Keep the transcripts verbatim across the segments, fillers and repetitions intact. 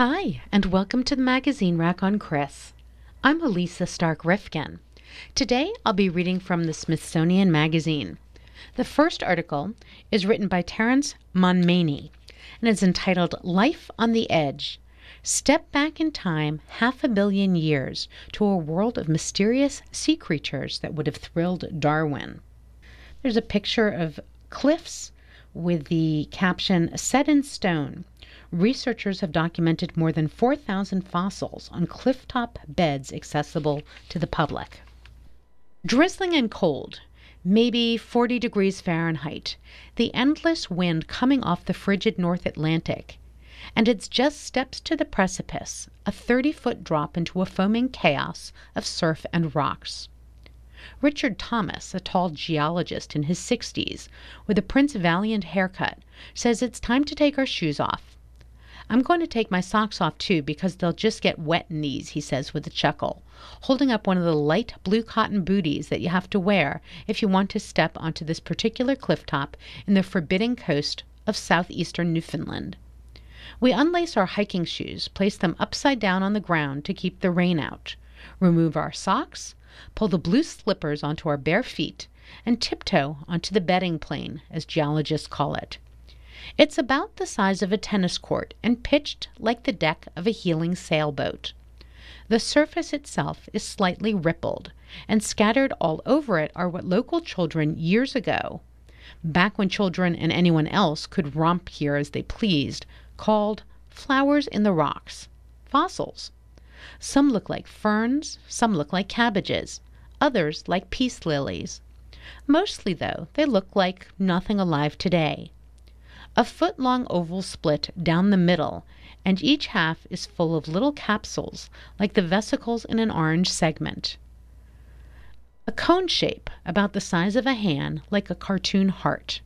Hi, and welcome to the Magazine Rack on Chris. I'm Elisa Stark Rifkin. Today I'll be reading from the Smithsonian Magazine. The first article is written by Terence Monmany and is entitled Life on the Edge. Step back in time half a billion years to a world of mysterious sea creatures that would have thrilled Darwin. There's a picture of cliffs with the caption, Set in Stone. Researchers have documented more than four thousand fossils on clifftop beds accessible to the public. Drizzling and cold, maybe forty degrees Fahrenheit, the endless wind coming off the frigid North Atlantic, and it's just steps to the precipice, a thirty-foot drop into a foaming chaos of surf and rocks. Richard Thomas, a tall geologist in his sixties, with a Prince Valiant haircut, says it's time to take our shoes off. I'm going to take my socks off too because they'll just get wet in these, he says with a chuckle, holding up one of the light blue cotton booties that you have to wear if you want to step onto this particular clifftop in the forbidding coast of southeastern Newfoundland. We unlace our hiking shoes, place them upside down on the ground to keep the rain out, remove our socks, pull the blue slippers onto our bare feet, and tiptoe onto the bedding plane, as geologists call it. It's about the size of a tennis court and pitched like the deck of a heeling sailboat. The surface itself is slightly rippled, and scattered all over it are what local children years ago, back when children and anyone else could romp here as they pleased, called flowers in the rocks, fossils. Some look like ferns, some look like cabbages, others like peace lilies. Mostly, though, they look like nothing alive today. A foot-long oval split down the middle, and each half is full of little capsules like the vesicles in an orange segment. A cone shape about the size of a hand, like a cartoon heart.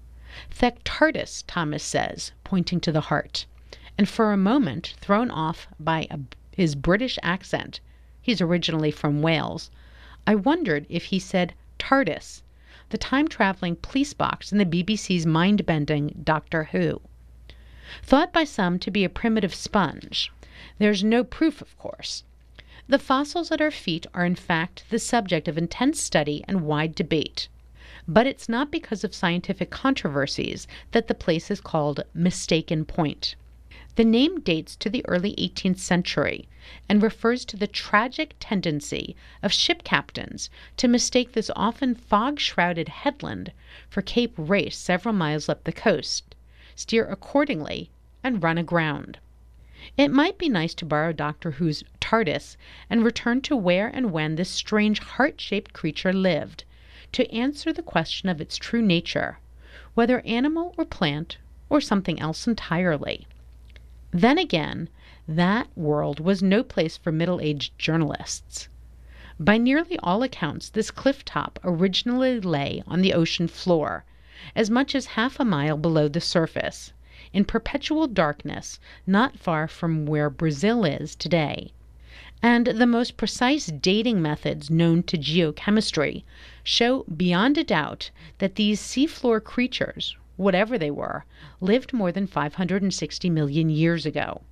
Thectardus, Thomas says, pointing to the heart, and for a moment, thrown off by a, his British accent, he's originally from Wales, I wondered if he said TARDIS, the time-traveling police box in the B B C's mind-bending Doctor Who. Thought by some to be a primitive sponge, there's no proof, of course. The fossils at our feet are in fact the subject of intense study and wide debate. But it's not because of scientific controversies that the place is called Mistaken Point. The name dates to the early eighteenth century and refers to the tragic tendency of ship captains to mistake this often fog-shrouded headland for Cape Race several miles up the coast, steer accordingly, and run aground. It might be nice to borrow Doctor Who's TARDIS and return to where and when this strange heart-shaped creature lived, to answer the question of its true nature, whether animal or plant or something else entirely. Then again, that world was no place for middle-aged journalists. By nearly all accounts, this clifftop originally lay on the ocean floor, as much as half a mile below the surface, in perpetual darkness, not far from where Brazil is today. And the most precise dating methods known to geochemistry show beyond a doubt that these seafloor creatures, whatever they were, lived more than five hundred sixty million years ago.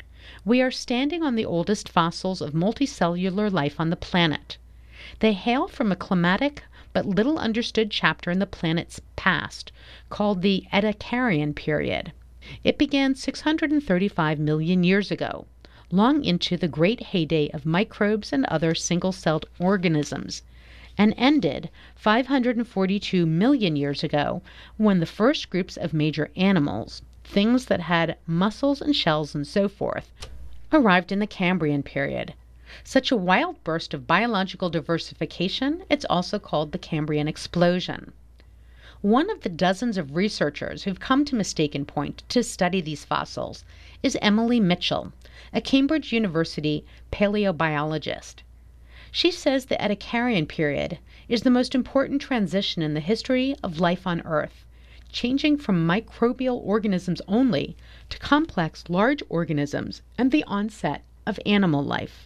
We are standing on the oldest fossils of multicellular life on the planet. They hail from a climatic but little understood chapter in the planet's past called the Ediacaran period. It began six hundred thirty-five million years ago, long into the great heyday of microbes and other single-celled organisms, and ended five hundred forty-two million years ago when the first groups of major animals, things that had muscles and shells and so forth, arrived in the Cambrian period. Such a wild burst of biological diversification, it's also called the Cambrian explosion. One of the dozens of researchers who've come to Mistaken Point to study these fossils is Emily Mitchell, a Cambridge University paleobiologist. She says the Ediacaran period is the most important transition in the history of life on Earth, changing from microbial organisms only to complex large organisms and the onset of animal life.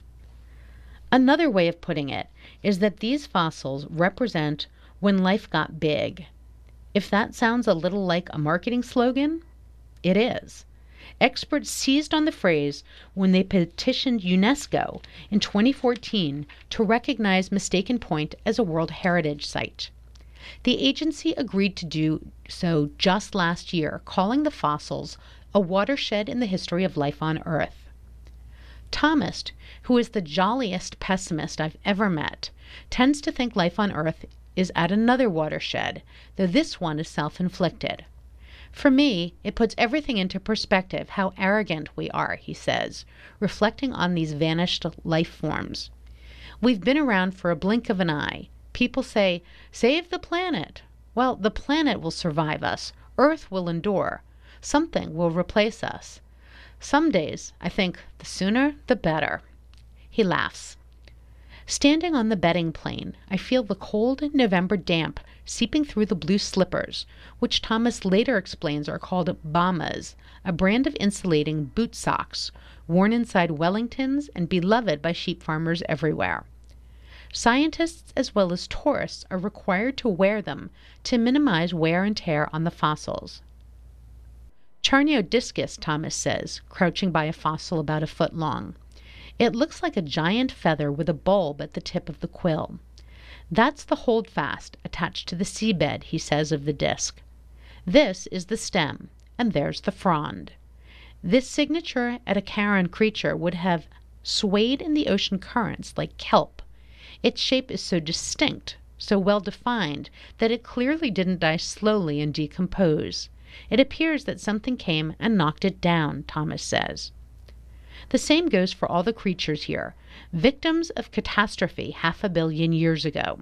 Another way of putting it is that these fossils represent when life got big. If that sounds a little like a marketing slogan, it is. Experts seized on the phrase when they petitioned UNESCO in twenty fourteen to recognize Mistaken Point as a World Heritage Site. The agency agreed to do so just last year, calling the fossils a watershed in the history of life on Earth. Thomas, who is the jolliest pessimist I've ever met, tends to think life on Earth is at another watershed, though this one is self-inflicted. For me, it puts everything into perspective how arrogant we are, he says, reflecting on these vanished life forms. We've been around for a blink of an eye. People say, save the planet. Well, the planet will survive us. Earth will endure. Something will replace us. Some days, I think, the sooner, the better. He laughs. Standing on the bedding plane, I feel the cold November damp seeping through the blue slippers, which Thomas later explains are called Bombas, a brand of insulating boot socks, worn inside Wellingtons and beloved by sheep farmers everywhere. Scientists as well as tourists are required to wear them to minimize wear and tear on the fossils. Charniodiscus, Thomas says, crouching by a fossil about a foot long. It looks like a giant feather with a bulb at the tip of the quill. That's the holdfast attached to the seabed, he says of the disc. This is the stem, and there's the frond. This signature Ediacaran creature would have swayed in the ocean currents like kelp. Its shape is so distinct, so well defined, that it clearly didn't die slowly and decompose. It appears that something came and knocked it down, Thomas says. The same goes for all the creatures here, victims of catastrophe half a billion years ago.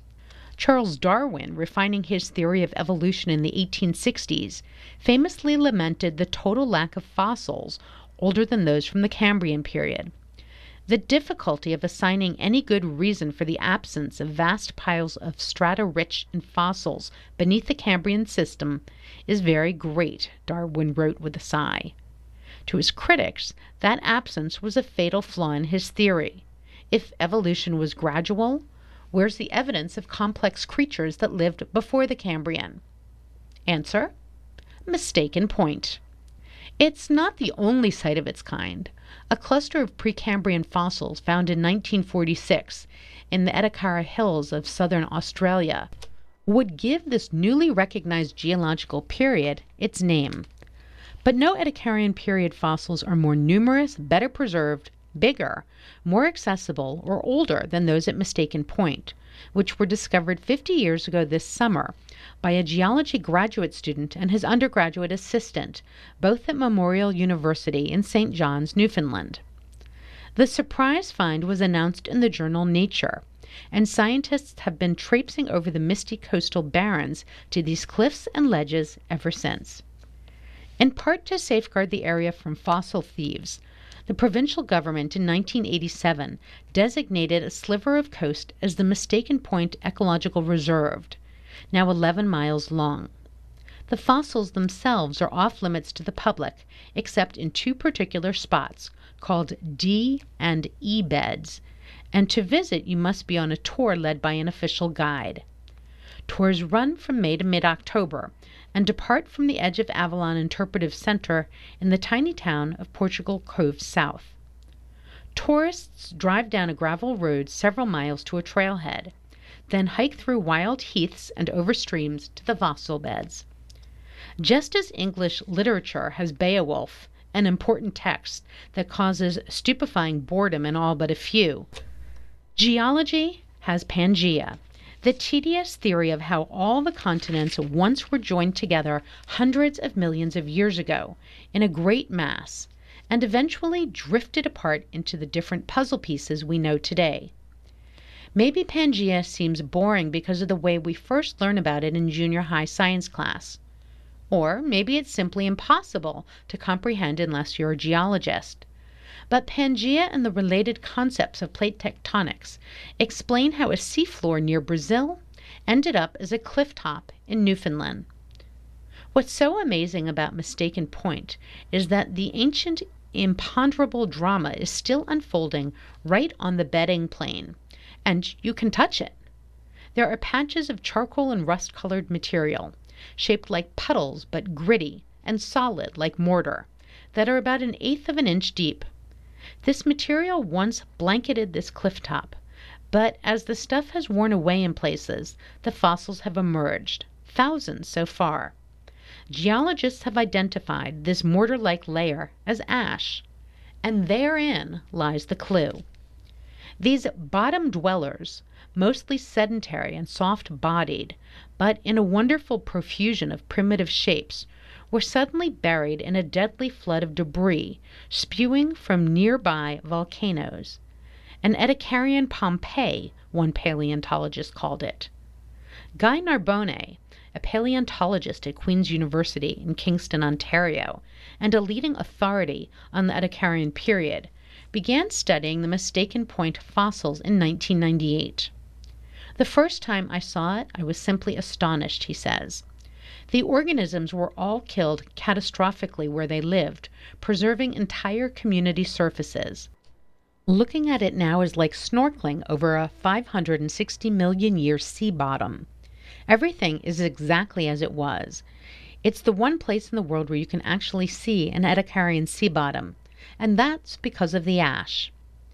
Charles Darwin, refining his theory of evolution in the eighteen sixties, famously lamented the total lack of fossils older than those from the Cambrian period. The difficulty of assigning any good reason for the absence of vast piles of strata rich in fossils beneath the Cambrian system is very great, Darwin wrote with a sigh. To his critics, that absence was a fatal flaw in his theory. If evolution was gradual, where's the evidence of complex creatures that lived before the Cambrian? Answer: Mistaken Point. It's not the only site of its kind. A cluster of Precambrian fossils found in nineteen forty-six in the Etakara Hills of southern Australia would give this newly recognized geological period its name. But no Ediacaran period fossils are more numerous, better preserved, bigger, more accessible, or older than those at Mistaken Point, which were discovered fifty years ago this summer by a geology graduate student and his undergraduate assistant, both at Memorial University in Saint John's, Newfoundland. The surprise find was announced in the journal Nature, and scientists have been traipsing over the misty coastal barrens to these cliffs and ledges ever since. In part to safeguard the area from fossil thieves, the provincial government in nineteen eighty-seven designated a sliver of coast as the Mistaken Point Ecological Reserve, now eleven miles long. The fossils themselves are off limits to the public, except in two particular spots called D and E beds, and to visit you must be on a tour led by an official guide. Tours run from May to mid-October and depart from the edge of Avalon Interpretive Center in the tiny town of Portugal Cove South. Tourists drive down a gravel road several miles to a trailhead, then hike through wild heaths and over streams to the fossil beds. Just as English literature has Beowulf, an important text that causes stupefying boredom in all but a few, geology has Pangaea, the tedious theory of how all the continents once were joined together hundreds of millions of years ago in a great mass, and eventually drifted apart into the different puzzle pieces we know today. Maybe Pangaea seems boring because of the way we first learn about it in junior high science class. Or maybe it's simply impossible to comprehend unless you're a geologist. But Pangaea and the related concepts of plate tectonics explain how a seafloor near Brazil ended up as a cliff top in Newfoundland. What's so amazing about Mistaken Point is that the ancient imponderable drama is still unfolding right on the bedding plane, and you can touch it. There are patches of charcoal and rust-colored material, shaped like puddles but gritty, and solid like mortar, that are about an eighth of an inch deep. This material once blanketed this cliff top, but as the stuff has worn away in places, the fossils have emerged, thousands so far. Geologists have identified this mortar-like layer as ash, and therein lies the clue. These bottom dwellers, mostly sedentary and soft-bodied, but in a wonderful profusion of primitive shapes, were suddenly buried in a deadly flood of debris spewing from nearby volcanoes. An Edacarian Pompeii, one paleontologist called it. Guy Narbonne, a paleontologist at Queen's University in Kingston, Ontario, and a leading authority on the Edacarian period, began studying the Mistaken Point fossils in nineteen ninety-eight. The first time I saw it, I was simply astonished, he says. The organisms were all killed catastrophically where they lived, preserving entire community surfaces. Looking at it now is like snorkeling over a five hundred sixty million year sea bottom. Everything is exactly as it was. It's the one place in the world where you can actually see an Edacarian sea bottom, and that's because of the ash.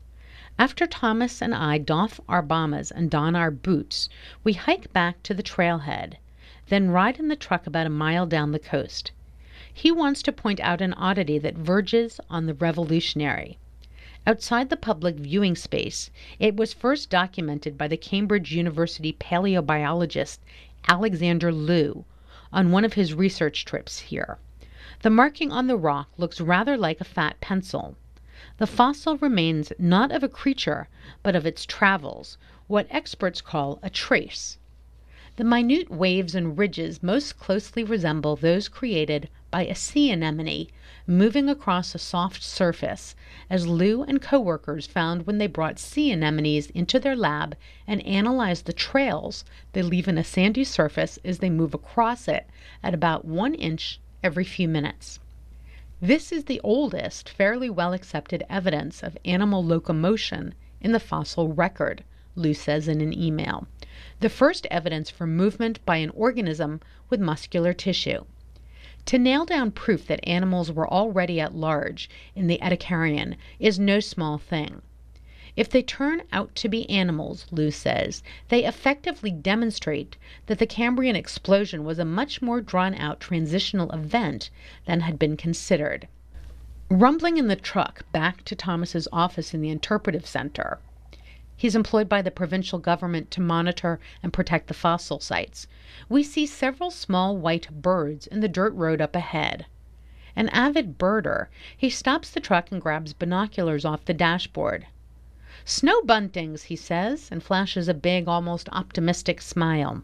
After Thomas and I doff our bombas and don our boots, we hike back to the trailhead, then ride in the truck about a mile down the coast. He wants to point out an oddity that verges on the revolutionary. Outside the public viewing space, it was first documented by the Cambridge University paleobiologist Alexander Liu on one of his research trips here. The marking on the rock looks rather like a fat pencil. The fossil remains not of a creature, but of its travels, what experts call a trace. The minute waves and ridges most closely resemble those created by a sea anemone moving across a soft surface, as Liu and coworkers found when they brought sea anemones into their lab and analyzed the trails they leave in a sandy surface as they move across it at about one inch every few minutes. This is the oldest, fairly well-accepted evidence of animal locomotion in the fossil record, Liu says in an email. The first evidence for movement by an organism with muscular tissue. To nail down proof that animals were already at large in the Edacarian is no small thing. If they turn out to be animals, Liu says, they effectively demonstrate that the Cambrian explosion was a much more drawn-out transitional event than had been considered. Rumbling in the truck back to Thomas's office in the interpretive center, he's employed by the provincial government to monitor and protect the fossil sites, we see several small white birds in the dirt road up ahead. An avid birder, he stops the truck and grabs binoculars off the dashboard. "Snow buntings," he says, and flashes a big, almost optimistic smile.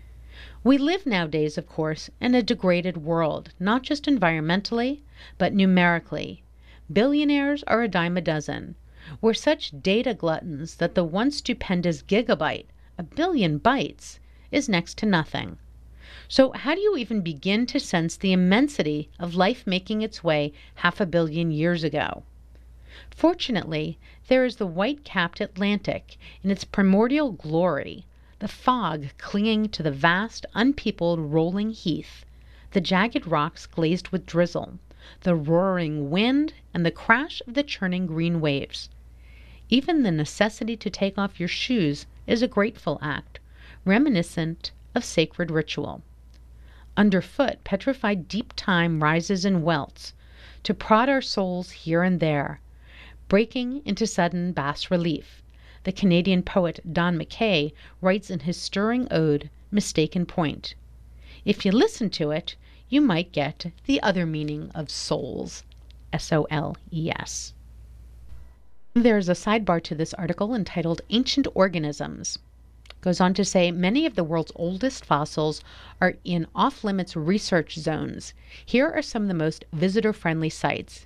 We live nowadays, of course, in a degraded world, not just environmentally, but numerically. Billionaires are a dime a dozen. We're such data gluttons that the once stupendous gigabyte, a billion bytes, is next to nothing. So how do you even begin to sense the immensity of life making its way half a billion years ago? Fortunately, there is the white-capped Atlantic in its primordial glory, the fog clinging to the vast, unpeopled rolling heath, the jagged rocks glazed with drizzle, the roaring wind, and the crash of the churning green waves. Even the necessity to take off your shoes is a grateful act, reminiscent of sacred ritual. Underfoot, petrified deep time rises and welts, to prod our souls here and there, breaking into sudden bas-relief. The Canadian poet Don McKay writes in his stirring ode, Mistaken Point. If you listen to it, you might get the other meaning of souls, S O L E S. There's a sidebar to this article entitled Ancient Organisms. It goes on to say many of the world's oldest fossils are in off-limits research zones. Here are some of the most visitor-friendly sites.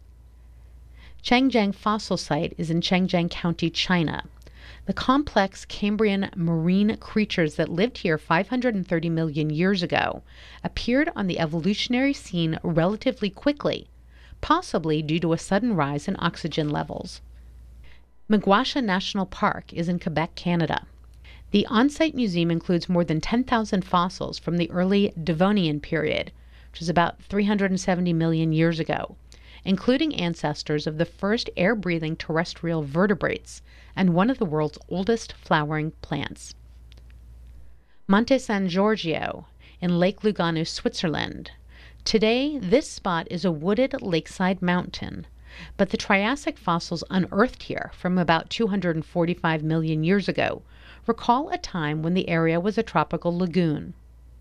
Changjiang Fossil Site is in Changjiang County, China. The complex Cambrian marine creatures that lived here five hundred thirty million years ago appeared on the evolutionary scene relatively quickly, possibly due to a sudden rise in oxygen levels. Miguasha National Park is in Quebec, Canada. The on-site museum includes more than ten thousand fossils from the early Devonian period, which is about three hundred seventy million years ago, including ancestors of the first air-breathing terrestrial vertebrates and one of the world's oldest flowering plants. Monte San Giorgio in Lake Lugano, Switzerland. Today, this spot is a wooded lakeside mountain, but the Triassic fossils unearthed here from about two hundred forty-five million years ago recall a time when the area was a tropical lagoon.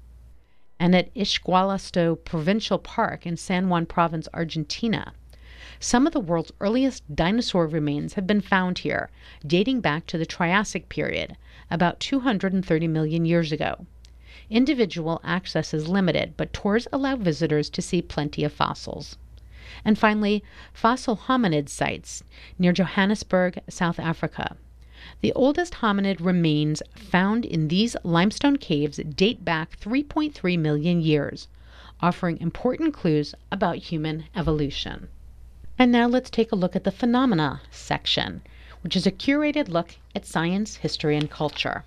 And at Ixgualasto Provincial Park in San Juan Province, Argentina, some of the world's earliest dinosaur remains have been found here, dating back to the Triassic period, about two hundred thirty million years ago. Individual access is limited, but tours allow visitors to see plenty of fossils. And finally, fossil hominid sites near Johannesburg, South Africa. The oldest hominid remains found in these limestone caves date back three point three million years, offering important clues about human evolution. And now let's take a look at the phenomena section, which is a curated look at science, history, and culture.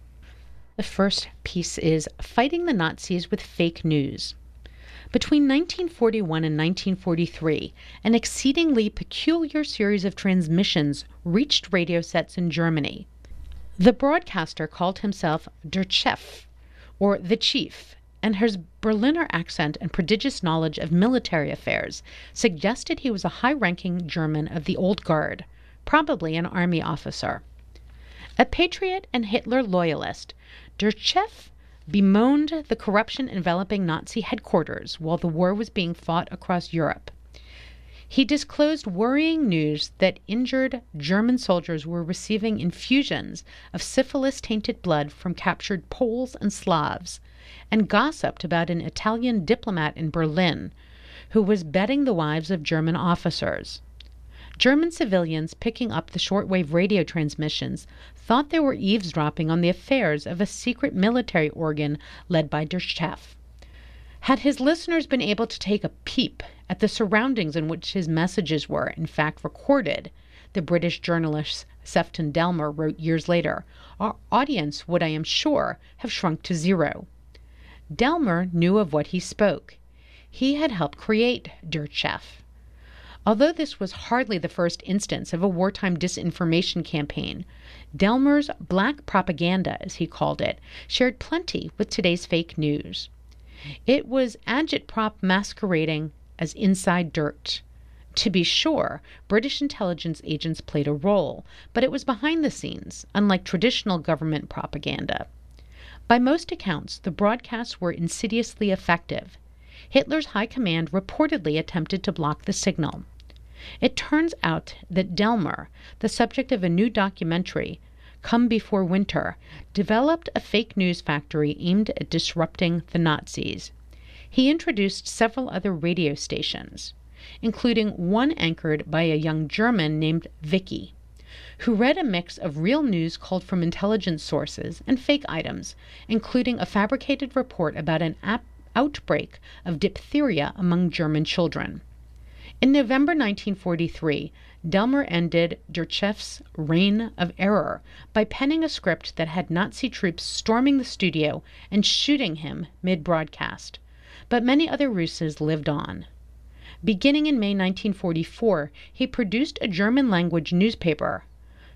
The first piece is Fighting the Nazis with Fake News. Between nineteen forty-one and nineteen forty-three, an exceedingly peculiar series of transmissions reached radio sets in Germany. The broadcaster called himself Der Chef, or the Chief, and his Berliner accent and prodigious knowledge of military affairs suggested he was a high-ranking German of the Old Guard, probably an army officer. A patriot and Hitler loyalist, Der Chef bemoaned the corruption enveloping Nazi headquarters while the war was being fought across Europe. He disclosed worrying news that injured German soldiers were receiving infusions of syphilis-tainted blood from captured Poles and Slavs, and gossiped about an Italian diplomat in Berlin who was betting the wives of German officers. German civilians picking up the shortwave radio transmissions thought they were eavesdropping on the affairs of a secret military organ led by Der Chef. Had his listeners been able to take a peep at the surroundings in which his messages were, in fact, recorded, the British journalist Sefton Delmer wrote years later, our audience would, I am sure, have shrunk to zero. Delmer knew of what he spoke. He had helped create Der Chef. Although this was hardly the first instance of a wartime disinformation campaign, Delmer's black propaganda, as he called it, shared plenty with today's fake news. It was agitprop masquerading as inside dirt. To be sure, British intelligence agents played a role, but it was behind the scenes, unlike traditional government propaganda. By most accounts, the broadcasts were insidiously effective. Hitler's high command reportedly attempted to block the signal. It turns out that Delmer, the subject of a new documentary, Come Before Winter, developed a fake news factory aimed at disrupting the Nazis. He introduced several other radio stations, including one anchored by a young German named Vicky, who read a mix of real news culled from intelligence sources and fake items, including a fabricated report about an ap- outbreak of diphtheria among German children. In November nineteen forty-three, Delmer ended Der Chef's reign of error by penning a script that had Nazi troops storming the studio and shooting him mid-broadcast. But many other ruses lived on. Beginning in May nineteen forty-four, he produced a German-language newspaper.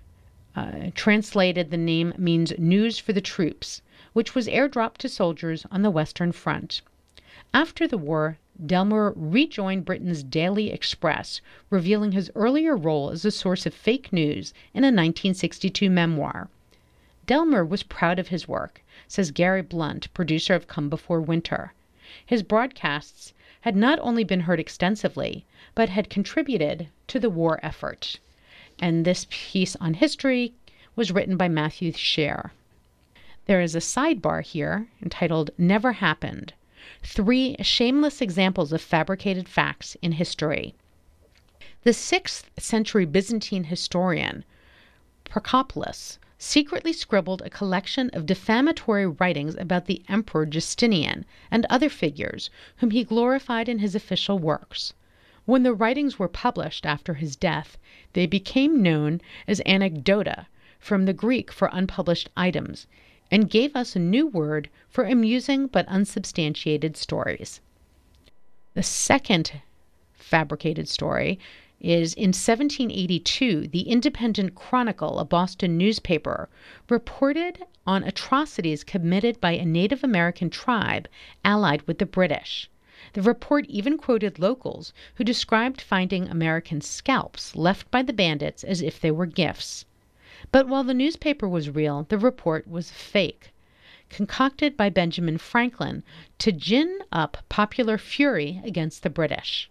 Uh, translated, the name means News for the Troops, which was airdropped to soldiers on the Western Front. After the war, Delmer rejoined Britain's Daily Express, revealing his earlier role as a source of fake news in a nineteen sixty-two memoir. Delmer was proud of his work, says Gary Blunt, producer of Come Before Winter. His broadcasts had not only been heard extensively, but had contributed to the war effort. And this piece on history was written by Matthew Scher. There is a sidebar here entitled Never Happened. Three shameless examples of fabricated facts in history. The sixth century Byzantine historian, Procopius, secretly scribbled a collection of defamatory writings about the Emperor Justinian and other figures whom he glorified in his official works. When the writings were published after his death, they became known as anecdota, from the Greek for unpublished items, and gave us a new word for amusing but unsubstantiated stories. The second fabricated story is in seventeen eighty-two, the Independent Chronicle, a Boston newspaper, reported on atrocities committed by a Native American tribe allied with the British. The report even quoted locals who described finding American scalps left by the bandits as if they were gifts. But while the newspaper was real, the report was fake, concocted by Benjamin Franklin to gin up popular fury against the British.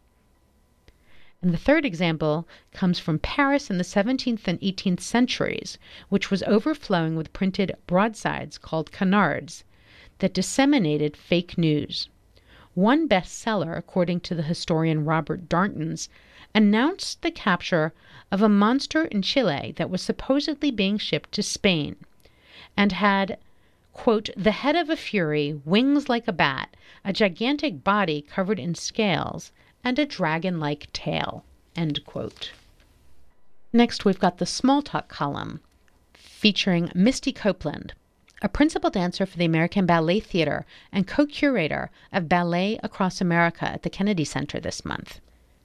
And the third example comes from Paris in the seventeenth and eighteenth centuries, which was overflowing with printed broadsides called canards that disseminated fake news. One bestseller, according to the historian Robert Darntons, announced the capture of a monster in Chile that was supposedly being shipped to Spain and had, quote, the head of a fury, wings like a bat, a gigantic body covered in scales, and a dragon-like tail, end quote. Next, we've got the Small Talk column featuring Misty Copeland, a principal dancer for the American Ballet Theater and co-curator of Ballet Across America at the Kennedy Center this month.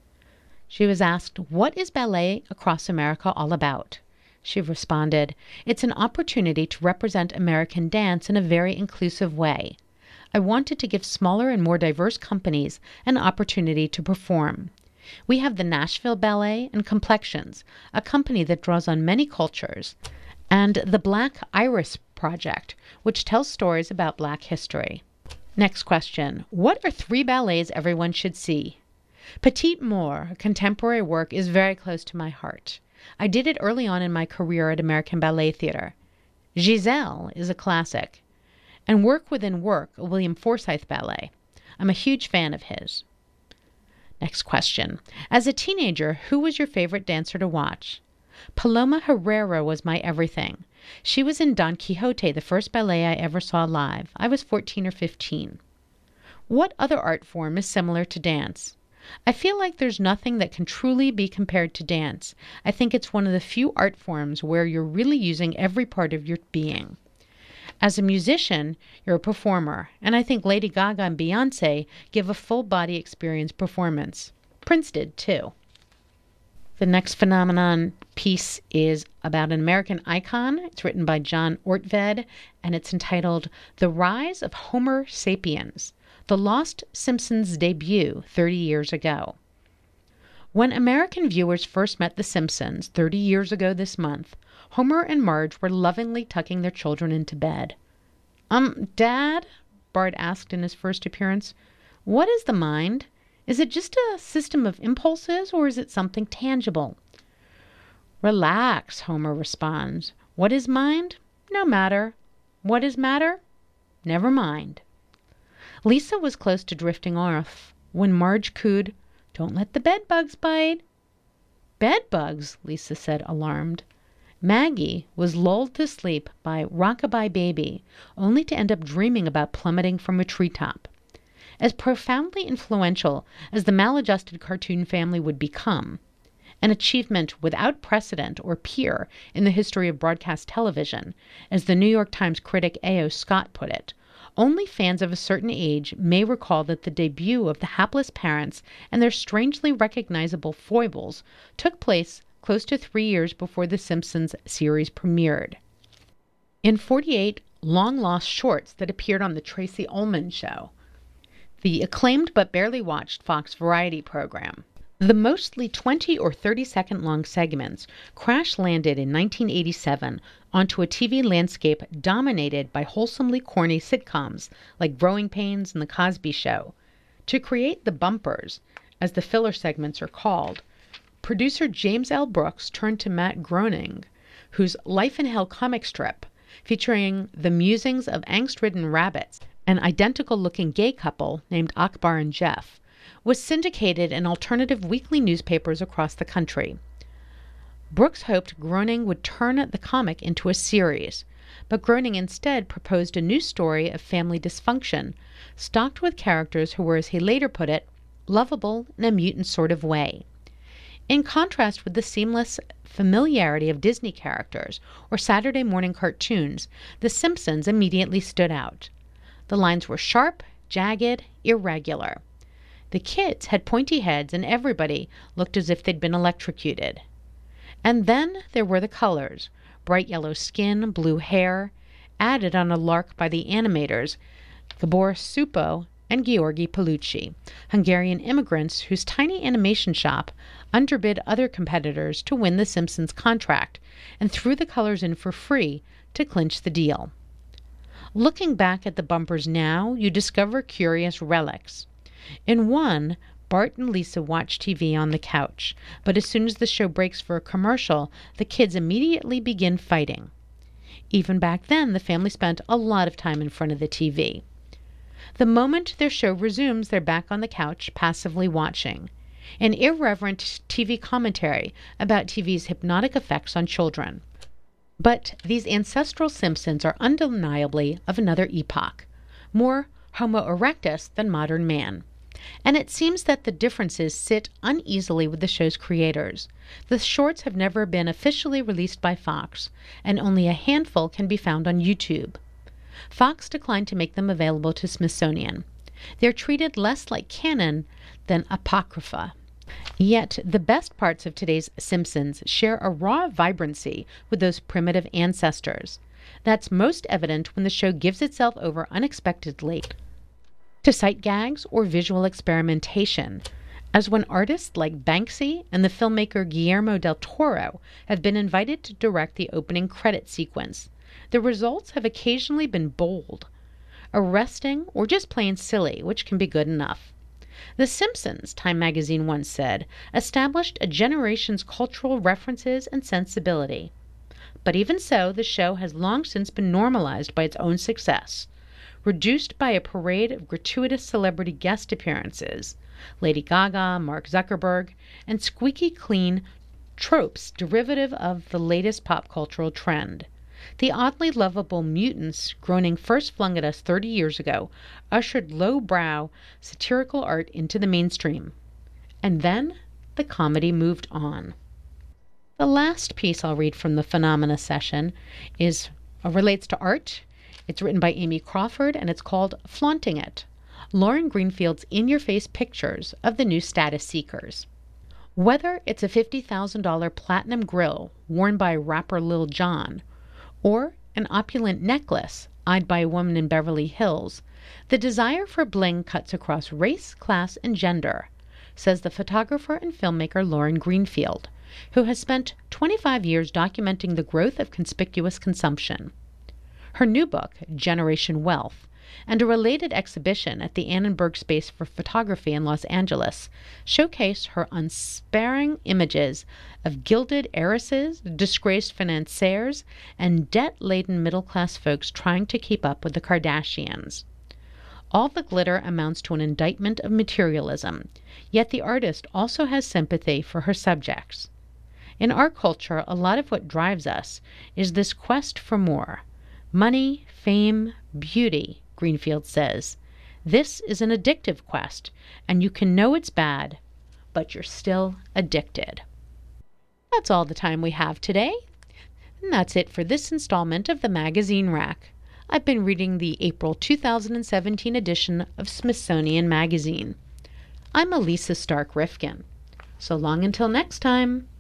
She was asked, "What is Ballet Across America all about?" She responded, "It's an opportunity to represent American dance in a very inclusive way. I wanted to give smaller and more diverse companies an opportunity to perform. We have the Nashville Ballet and Complexions, a company that draws on many cultures, and the Black Iris Project, which tells stories about Black history." Next question. What are three ballets everyone should see? Petite Moore, a contemporary work, is very close to my heart. I did it early on in my career at American Ballet Theater. Giselle is a classic. And Work Within Work, a William Forsythe ballet. I'm a huge fan of his. Next question. As a teenager, who was your favorite dancer to watch? Paloma Herrera was my everything. She was in Don Quixote, the first ballet I ever saw live. I was fourteen or fifteen. What other art form is similar to dance? I feel like there's nothing that can truly be compared to dance. I think it's one of the few art forms where you're really using every part of your being. As a musician, you're a performer, and I think Lady Gaga and Beyonce give a full-body experience performance. Prince did, too. The next phenomenon piece is about an American icon. It's written by John Ortved, and it's entitled The Rise of Homer Sapiens, The Lost Simpsons Debut thirty years ago. When American viewers first met The Simpsons thirty years ago this month, Homer and Marge were lovingly tucking their children into bed. Um, Dad, Bart asked in his first appearance, what is the mind? Is it just a system of impulses, or is it something tangible? Relax, Homer responds. What is mind? No matter. What is matter? Never mind. Lisa was close to drifting off when Marge cooed, Don't let the bedbugs bite. Bedbugs, Lisa said, alarmed. Maggie was lulled to sleep by Rockabye Baby, only to end up dreaming about plummeting from a treetop. As profoundly influential as the maladjusted cartoon family would become, an achievement without precedent or peer in the history of broadcast television, as the New York Times critic A O Scott put it, only fans of a certain age may recall that the debut of the hapless parents and their strangely recognizable foibles took place close to three years before The Simpsons series premiered. In forty-eight long-lost shorts that appeared on The Tracy Ullman Show, the acclaimed but barely watched Fox variety program, the mostly twenty or thirty second long segments crash-landed in nineteen eighty-seven onto a T V landscape dominated by wholesomely corny sitcoms like Growing Pains and The Cosby Show. To create the bumpers, as the filler segments are called, producer James L. Brooks turned to Matt Groening, whose Life in Hell comic strip, featuring the musings of angst-ridden rabbits, an identical-looking gay couple named Akbar and Jeff, was syndicated in alternative weekly newspapers across the country. Brooks hoped Groening would turn the comic into a series, but Groening instead proposed a new story of family dysfunction, stocked with characters who were, as he later put it, lovable in a mutant sort of way. In contrast with the seamless familiarity of Disney characters or Saturday morning cartoons, The Simpsons immediately stood out. The lines were sharp, jagged, irregular. The kids had pointy heads and everybody looked as if they'd been electrocuted. And then there were the colors, bright yellow skin, blue hair, added on a lark by the animators Gabor Supo and Georgi Palucci, Hungarian immigrants whose tiny animation shop underbid other competitors to win the Simpsons contract and threw the colors in for free to clinch the deal. Looking back at the bumpers now, you discover curious relics. In one, Bart and Lisa watch T V on the couch, but as soon as the show breaks for a commercial, the kids immediately begin fighting. Even back then, the family spent a lot of time in front of the T V. The moment their show resumes, they're back on the couch, passively watching. An irreverent T V commentary about T V's hypnotic effects on children. But these ancestral Simpsons are undeniably of another epoch, more Homo erectus than modern man. And it seems that the differences sit uneasily with the show's creators. The shorts have never been officially released by Fox, and only a handful can be found on YouTube. Fox declined to make them available to Smithsonian. They're treated less like canon than apocrypha. Yet the best parts of today's Simpsons share a raw vibrancy with those primitive ancestors. That's most evident when the show gives itself over unexpectedly to sight gags or visual experimentation, as when artists like Banksy and the filmmaker Guillermo del Toro have been invited to direct the opening credit sequence. The results have occasionally been bold, arresting, or just plain silly, which can be good enough. The Simpsons, Time magazine once said, established a generation's cultural references and sensibility. But even so, the show has long since been normalized by its own success, reduced by a parade of gratuitous celebrity guest appearances, Lady Gaga, Mark Zuckerberg, and squeaky clean tropes derivative of the latest pop cultural trend. The oddly lovable mutants Groening first flung at us thirty years ago ushered low-brow satirical art into the mainstream. And then the comedy moved on. The last piece I'll read from the Phenomena session is uh, relates to art. It's written by Amy Crawford, and it's called Flaunting It, Lauren Greenfield's in-your-face pictures of the new status seekers. Whether it's a fifty thousand dollars platinum grill worn by rapper Lil Jon, or an opulent necklace eyed by a woman in Beverly Hills, the desire for bling cuts across race, class, and gender, says the photographer and filmmaker Lauren Greenfield, who has spent twenty-five years documenting the growth of conspicuous consumption. Her new book, Generation Wealth, and a related exhibition at the Annenberg Space for Photography in Los Angeles showcase her unsparing images of gilded heiresses, disgraced financiers, and debt-laden middle-class folks trying to keep up with the Kardashians. All the glitter amounts to an indictment of materialism, yet the artist also has sympathy for her subjects. In our culture, a lot of what drives us is this quest for more. Money, fame, beauty, Greenfield says. This is an addictive quest, and you can know it's bad, but you're still addicted. That's all the time we have today. And that's it for this installment of the Magazine Rack. I've been reading the April two thousand seventeen edition of Smithsonian Magazine. I'm Elisa Stark Rifkin. So long until next time.